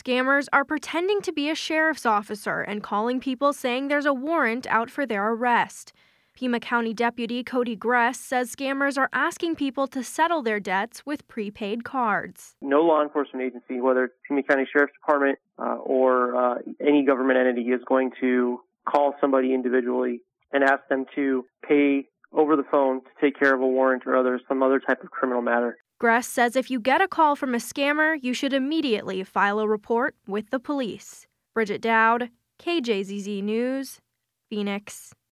scammers are pretending to be a sheriff's officer and calling people saying there's a warrant out for their arrest. Pima County Deputy Cody Gress says scammers are asking people to settle their debts with prepaid cards. No law enforcement agency, whether it's Pima County Sheriff's Department or any government entity, is going to call somebody individually and ask them to pay over the phone to take care of a warrant or some other type of criminal matter. Gress says if you get a call from a scammer, you should immediately file a report with the police. Bridget Dowd, KJZZ News, Phoenix.